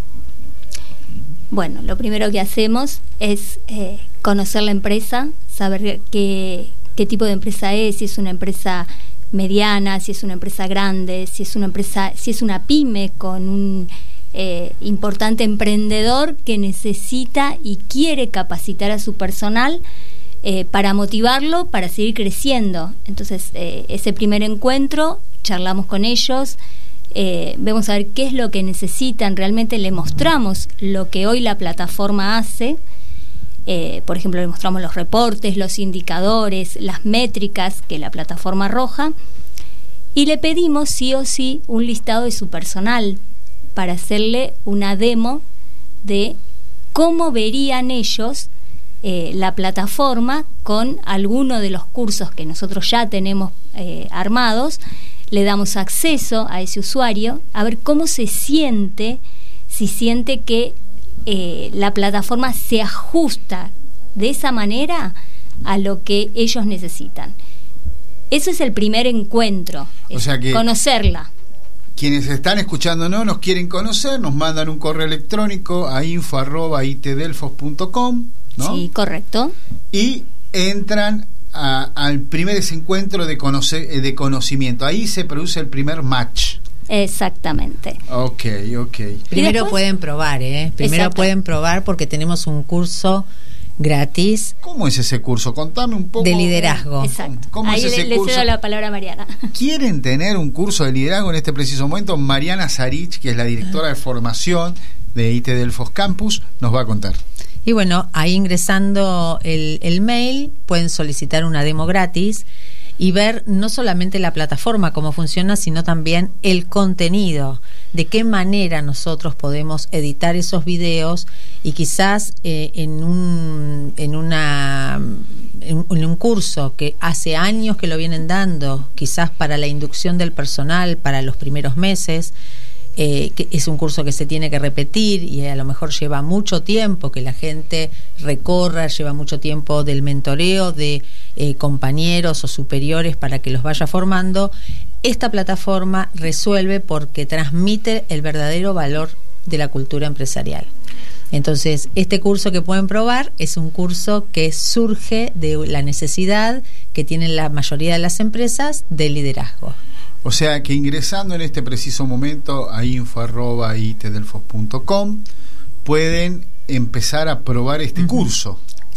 Speaker 5: Bueno, lo primero que hacemos es conocer la empresa, saber qué tipo de empresa es, si es una empresa mediana, si es una empresa grande, si es una pyme con un importante emprendedor que necesita y quiere capacitar a su personal para motivarlo, para seguir creciendo. Entonces, ese primer encuentro, charlamos con ellos, vemos a ver qué es lo que necesitan, realmente le mostramos lo que hoy la plataforma hace. Por ejemplo, le mostramos los reportes, los indicadores, las métricas que la plataforma arroja, y le pedimos sí o sí un listado de su personal para hacerle una demo de cómo verían ellos la plataforma con alguno de los cursos que nosotros ya tenemos armados. Le damos acceso a ese usuario a ver cómo se siente, si siente que la plataforma se ajusta de esa manera a lo que ellos necesitan. Eso es el primer encuentro,
Speaker 3: o sea que
Speaker 5: conocerla.
Speaker 3: Quienes están escuchándonos nos quieren conocer, nos mandan un correo electrónico a info@itdelfos.com, ¿no?
Speaker 5: Sí, correcto.
Speaker 3: Y entran al primer encuentro de conocimiento. Ahí se produce el primer match.
Speaker 5: Exactamente.
Speaker 3: Ok.
Speaker 4: Primero pueden probar, Primero pueden probar porque tenemos un curso gratis.
Speaker 3: ¿Cómo es ese curso? Contame un poco.
Speaker 4: De liderazgo.
Speaker 5: Exacto.
Speaker 3: ¿Cómo
Speaker 5: ahí
Speaker 3: es ese
Speaker 5: le
Speaker 3: curso?
Speaker 5: cedo la palabra a Mariana.
Speaker 3: ¿Quieren tener un curso de liderazgo en este preciso momento? Mariana Sarich, que es la directora de formación de IT Delfos Campus, nos va a contar.
Speaker 4: Y bueno, ahí ingresando el mail pueden solicitar una demo gratis y ver no solamente la plataforma, cómo funciona, sino también el contenido, de qué manera nosotros podemos editar esos videos y quizás en un curso que hace años que lo vienen dando, quizás para la inducción del personal, para los primeros meses, que es un curso que se tiene que repetir y a lo mejor lleva mucho tiempo que la gente recorra, lleva mucho tiempo del mentoreo de compañeros o superiores para que los vaya formando. Esta plataforma resuelve porque transmite el verdadero valor de la cultura empresarial. Entonces, este curso que pueden probar es un curso que surge de la necesidad que tienen la mayoría de las empresas de liderazgo.
Speaker 3: O sea que ingresando en este preciso momento a info@itdelfos.com pueden empezar a probar este curso.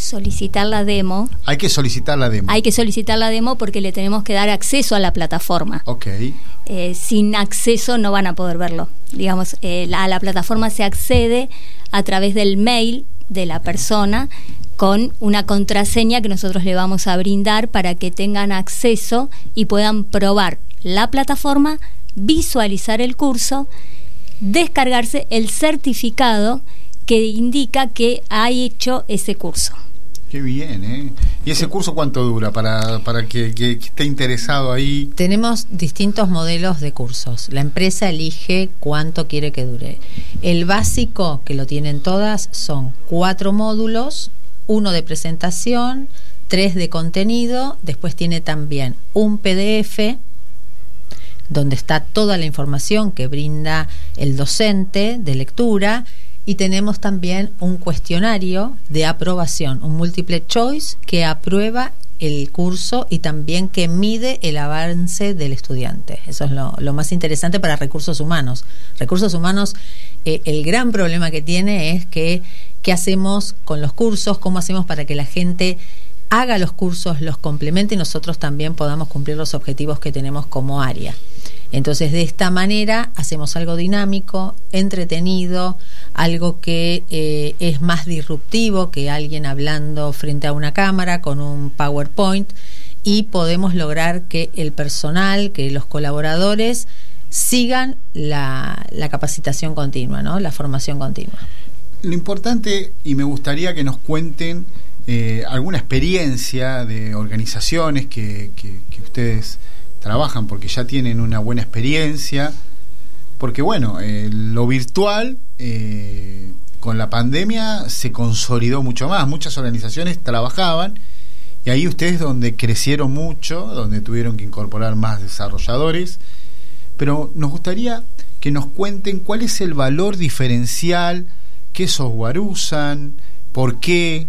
Speaker 5: solicitar la demo.
Speaker 3: Hay que solicitar la demo.
Speaker 5: Hay que solicitar la demo porque le tenemos que dar acceso a la plataforma.
Speaker 3: Ok.
Speaker 5: Sin acceso no van a poder verlo. Digamos, a la plataforma se accede a través del mail de la persona con una contraseña que nosotros le vamos a brindar para que tengan acceso y puedan probar la plataforma, visualizar el curso, descargarse el certificado que indica que ha hecho ese curso.
Speaker 3: Qué bien, ¿eh? ¿Y ese curso cuánto dura para que esté interesado ahí?
Speaker 4: Tenemos distintos modelos de cursos. La empresa elige cuánto quiere que dure. El básico, que lo tienen todas, son 4 módulos, 1 de presentación, 3 de contenido, después tiene también un PDF donde está toda la información que brinda el docente de lectura, y tenemos también un cuestionario de aprobación, un multiple choice que aprueba el curso y también que mide el avance del estudiante. Eso es lo más interesante para recursos humanos. Recursos humanos, el gran problema que tiene es que qué hacemos con los cursos, cómo hacemos para que la gente haga los cursos, los complemente y nosotros también podamos cumplir los objetivos que tenemos como área. Entonces, de esta manera hacemos algo dinámico, entretenido, algo que es más disruptivo que alguien hablando frente a una cámara con un PowerPoint, y podemos lograr que el personal, que los colaboradores sigan la capacitación continua, ¿no? La formación continua.
Speaker 3: Lo importante, y me gustaría que nos cuenten alguna experiencia de organizaciones que ustedes trabajan, porque ya tienen una buena experiencia, porque bueno, lo virtual con la pandemia se consolidó mucho más, muchas organizaciones trabajaban, y ahí ustedes donde crecieron mucho, donde tuvieron que incorporar más desarrolladores, pero nos gustaría que nos cuenten cuál es el valor diferencial, qué software usan, por qué,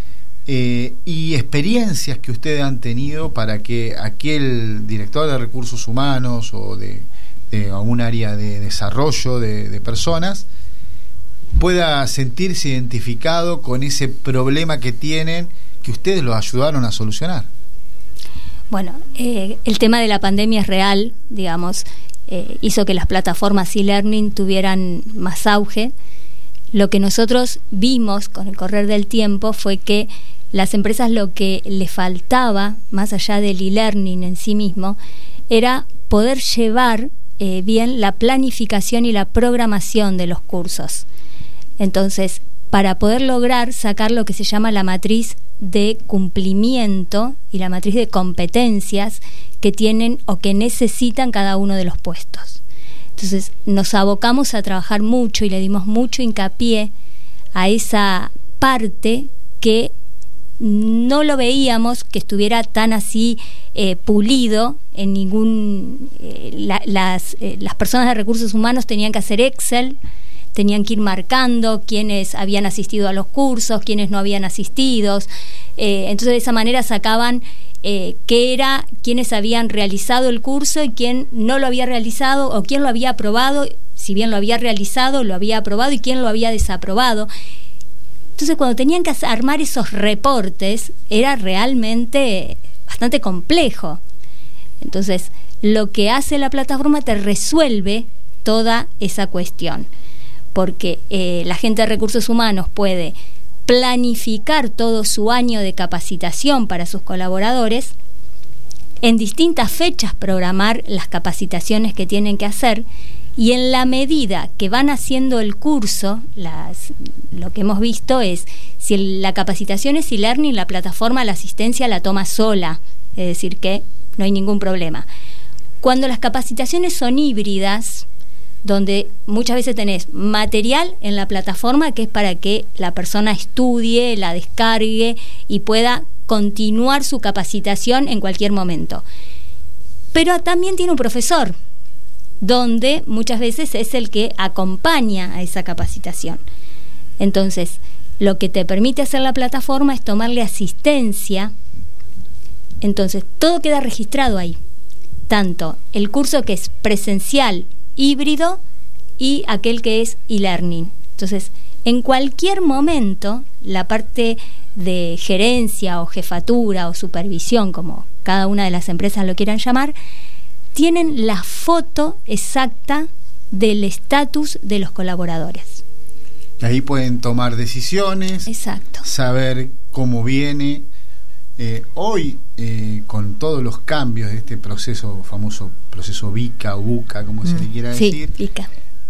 Speaker 3: y experiencias que ustedes han tenido para que aquel director de recursos humanos o de algún área de desarrollo de personas pueda sentirse identificado con ese problema que tienen, que ustedes los ayudaron a solucionar.
Speaker 5: Bueno, el tema de la pandemia es real, digamos, hizo que las plataformas e-learning tuvieran más auge. Lo que nosotros vimos con el correr del tiempo fue que las empresas, lo que le faltaba, más allá del e-learning en sí mismo, era poder llevar bien la planificación y la programación de los cursos. Entonces, para poder lograr sacar lo que se llama la matriz de cumplimiento y la matriz de competencias que tienen o que necesitan cada uno de los puestos. Entonces, nos abocamos a trabajar mucho y le dimos mucho hincapié a esa parte que no lo veíamos que estuviera tan así pulido en ningún... las personas de recursos humanos tenían que hacer Excel, tenían que ir marcando quiénes habían asistido a los cursos, quiénes no habían asistido. Entonces, de esa manera sacaban quiénes habían realizado el curso y quién no lo había realizado, o quién lo había aprobado, si bien lo había realizado, lo había aprobado, y quién lo había desaprobado. Entonces, cuando tenían que armar esos reportes, era realmente bastante complejo. Entonces, lo que hace la plataforma te resuelve toda esa cuestión, porque la gente de recursos humanos puede planificar todo su año de capacitación para sus colaboradores, en distintas fechas programar las capacitaciones que tienen que hacer, y en la medida que van haciendo el curso, lo que hemos visto es, si la capacitación es e-learning, la plataforma, la asistencia la toma sola, es decir, que no hay ningún problema. Cuando las capacitaciones son híbridas, donde muchas veces tenés material en la plataforma que es para que la persona estudie, la descargue y pueda continuar su capacitación en cualquier momento. Pero también tiene un profesor, donde muchas veces es el que acompaña a esa capacitación. Entonces, lo que te permite hacer la plataforma es tomarle asistencia. Entonces, todo queda registrado ahí, tanto el curso que es presencial, híbrido, y aquel que es e-learning. Entonces, en cualquier momento, la parte de gerencia o jefatura o supervisión, como cada una de las empresas lo quieran llamar, tienen la foto exacta del estatus de los colaboradores.
Speaker 3: Y ahí pueden tomar decisiones,
Speaker 5: exacto,
Speaker 3: saber cómo viene. Hoy, con todos los cambios de este proceso, famoso proceso VICA o BUCA, como se le quiera decir,
Speaker 5: sí, VICA.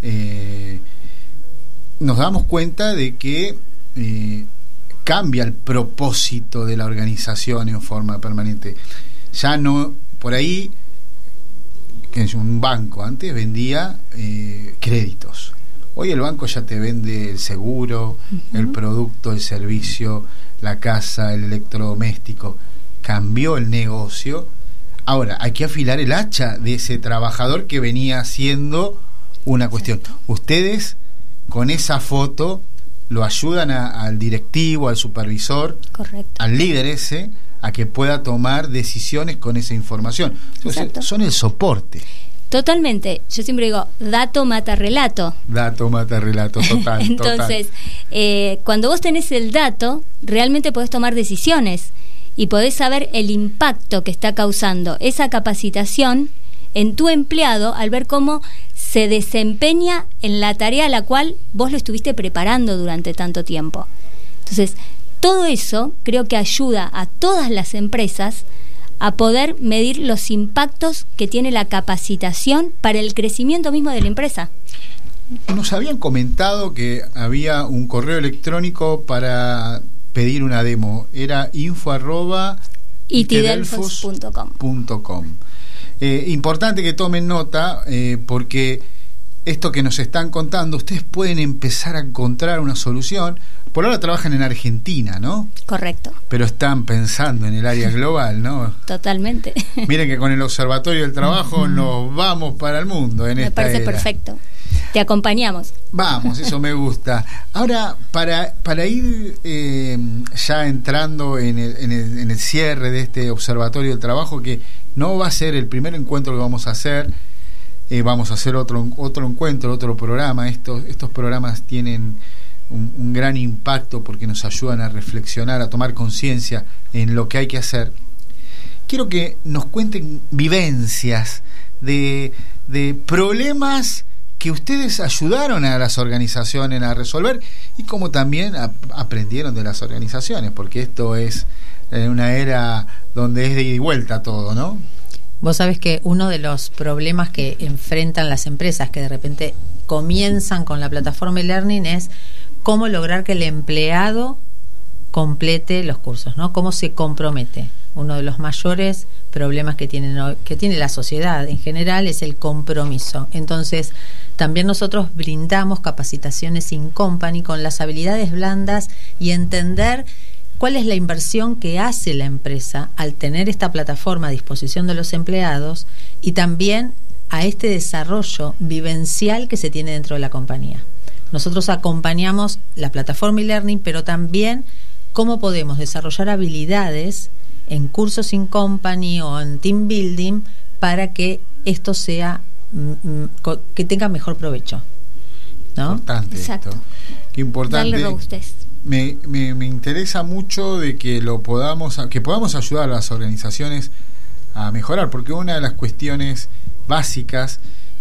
Speaker 3: Nos damos cuenta de que cambia el propósito de la organización en forma permanente. Ya no, por ahí, que un banco antes vendía créditos. Hoy el banco ya te vende el seguro, el producto, el servicio, la casa, el electrodoméstico. Cambió el negocio. Ahora, hay que afilar el hacha de ese trabajador que venía haciendo una cuestión. Ustedes, con esa foto, lo ayudan al directivo, al supervisor,
Speaker 5: correcto,
Speaker 3: al líder ese, a que pueda tomar decisiones con esa información. Entonces, son el soporte.
Speaker 5: Totalmente. Yo siempre digo, dato mata relato.
Speaker 3: Dato mata relato, total.
Speaker 5: Entonces, cuando vos tenés el dato, realmente podés tomar decisiones y podés saber el impacto que está causando esa capacitación en tu empleado al ver cómo se desempeña en la tarea a la cual vos lo estuviste preparando durante tanto tiempo. Entonces, todo eso creo que ayuda a todas las empresas a poder medir los impactos que tiene la capacitación para el crecimiento mismo de la empresa.
Speaker 3: Nos habían comentado que había un correo electrónico para pedir una demo. Era info@itidelfos.com. Importante que tomen nota, porque esto que nos están contando, ustedes pueden empezar a encontrar una solución. Por ahora trabajan en Argentina, ¿no?
Speaker 5: Correcto.
Speaker 3: Pero están pensando en el área global, ¿no?
Speaker 5: Totalmente.
Speaker 3: Miren que con el Observatorio del Trabajo nos vamos para el mundo en esta era.
Speaker 5: Me parece perfecto. Te acompañamos.
Speaker 3: Vamos, eso me gusta. Ahora, para ir ya entrando en el cierre de este Observatorio del Trabajo, que no va a ser el primer encuentro que vamos a hacer, vamos a hacer otro encuentro, otro programa. Estos programas tienen un gran impacto porque nos ayudan a reflexionar, a tomar conciencia en lo que hay que hacer. Quiero que nos cuenten vivencias de problemas que ustedes ayudaron a las organizaciones a resolver y como también aprendieron de las organizaciones, porque esto es una era donde es de ida y vuelta todo, ¿no?
Speaker 4: Vos sabés que uno de los problemas que enfrentan las empresas que de repente comienzan con la plataforma e-learning es cómo lograr que el empleado complete los cursos, ¿no? Cómo se compromete. Uno de los mayores problemas que tiene la sociedad en general es el compromiso. Entonces, también nosotros brindamos capacitaciones in company con las habilidades blandas y entender cuál es la inversión que hace la empresa al tener esta plataforma a disposición de los empleados y también a este desarrollo vivencial que se tiene dentro de la compañía. Nosotros acompañamos la plataforma e-learning, pero también cómo podemos desarrollar habilidades en cursos in company o en team building para que esto sea que tenga mejor provecho, ¿no?
Speaker 3: Importante.
Speaker 5: Exacto.
Speaker 3: Esto. Qué importante.
Speaker 5: Darle robustez.
Speaker 3: Me interesa mucho de que podamos ayudar a las organizaciones a mejorar, porque una de las cuestiones básicas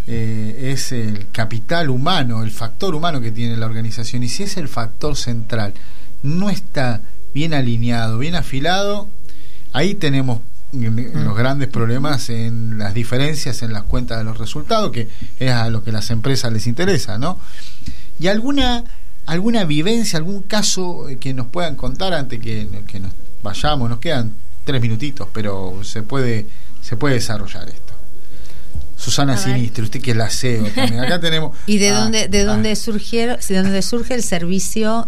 Speaker 3: es el capital humano, el factor humano que tiene la organización, y si es el factor central no está bien alineado, bien afilado, ahí tenemos los grandes problemas en las diferencias en las cuentas de los resultados, que es a lo que a las empresas les interesa, ¿no? Y alguna vivencia, algún caso que nos puedan contar antes que nos vayamos. Nos quedan 3 minutitos, pero se puede desarrollar esto. Susana Sinistri, usted que es la CEO también. Acá tenemos.
Speaker 4: ¿Y de dónde surge el servicio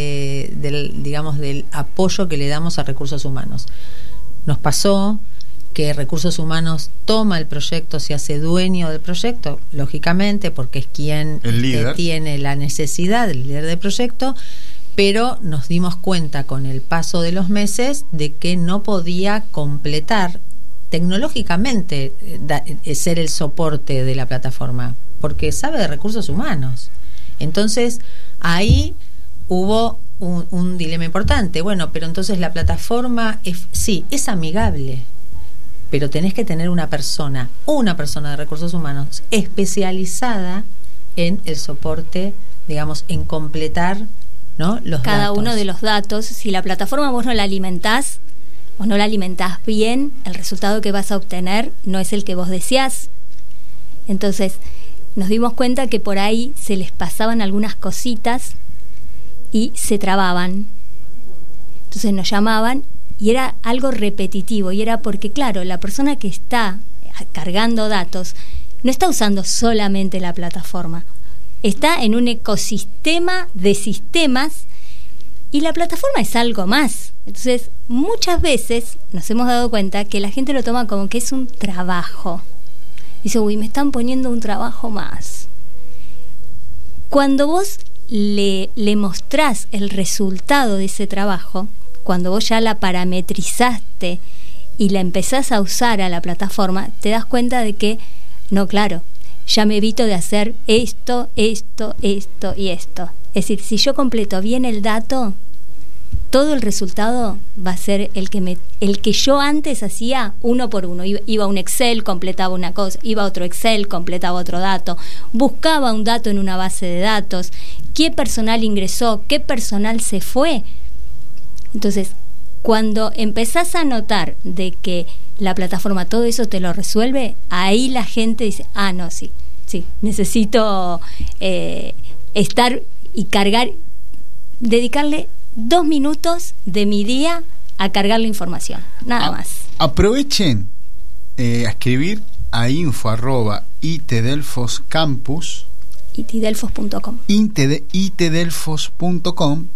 Speaker 4: del apoyo que le damos a recursos humanos? Nos pasó que Recursos Humanos toma el proyecto, se hace dueño del proyecto, lógicamente, porque es quien tiene la necesidad, el líder del proyecto, pero nos dimos cuenta con el paso de los meses de que no podía completar tecnológicamente ser el soporte de la plataforma, porque sabe de recursos humanos. Entonces, ahí hubo un dilema importante. Bueno, pero entonces la plataforma es amigable, pero tenés que tener una persona de recursos humanos especializada en el soporte, digamos, en completar, ¿no?, los
Speaker 5: cada
Speaker 4: datos.
Speaker 5: uno de los datos. Si la plataforma vos no la alimentás bien, el resultado que vas a obtener no es el que vos deseás. Entonces nos dimos cuenta que por ahí se les pasaban algunas cositas y se trababan. Entonces nos llamaban y era algo repetitivo, y era porque, claro, la persona que está cargando datos no está usando solamente la plataforma, está en un ecosistema de sistemas, y la plataforma es algo más. Entonces muchas veces nos hemos dado cuenta que la gente lo toma como que es un trabajo. Dice, uy, me están poniendo un trabajo más. Cuando vos le mostrás el resultado de ese trabajo, cuando vos ya la parametrizaste y la empezás a usar a la plataforma, te das cuenta de que, no, claro, ya me evito de hacer esto y esto. Es decir, si yo completo bien el dato, todo el resultado va a ser el que yo antes hacía uno por uno. Iba a un Excel, completaba una cosa, iba a otro Excel, completaba otro dato, buscaba un dato en una base de datos, qué personal ingresó, qué personal se fue. Entonces, cuando empezás a notar de que la plataforma todo eso te lo resuelve, ahí la gente dice, no, sí, necesito estar y cargar, dedicarle 2 minutos de mi día a cargar la información, nada más.
Speaker 3: Aprovechen a escribir a info@itdelfoscampus,
Speaker 5: itdelfos.com,
Speaker 3: itdelfos.com,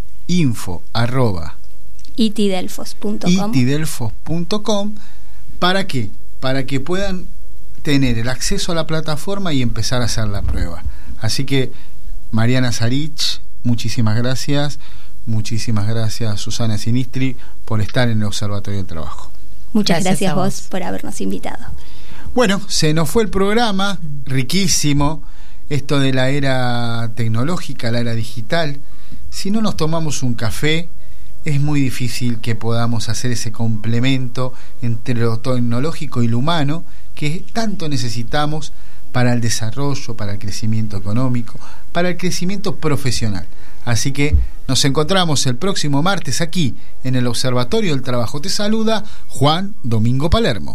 Speaker 5: info@itdelfos.com,
Speaker 3: ¿para qué? Para que puedan tener el acceso a la plataforma y empezar a hacer la prueba. Así que, Mariana Sarich, muchísimas gracias. Muchísimas gracias, Susana Sinistri, por estar en el Observatorio del Trabajo.
Speaker 5: Muchas gracias a vos por habernos invitado.
Speaker 3: Bueno, se nos fue el programa, riquísimo, esto de la era tecnológica, la era digital. Si no nos tomamos un café, es muy difícil que podamos hacer ese complemento entre lo tecnológico y lo humano que tanto necesitamos para el desarrollo, para el crecimiento económico, para el crecimiento profesional. Así que nos encontramos el próximo martes aquí en el Observatorio del Trabajo. Te saluda Juan Domingo Palermo.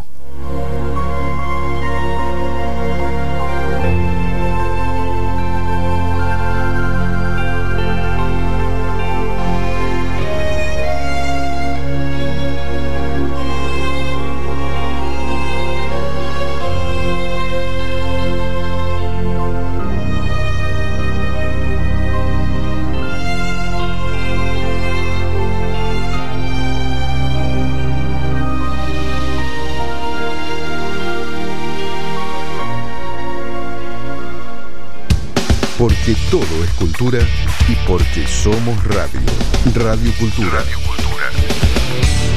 Speaker 1: Porque todo es cultura y porque somos radio. Radio Cultura. Radio Cultura.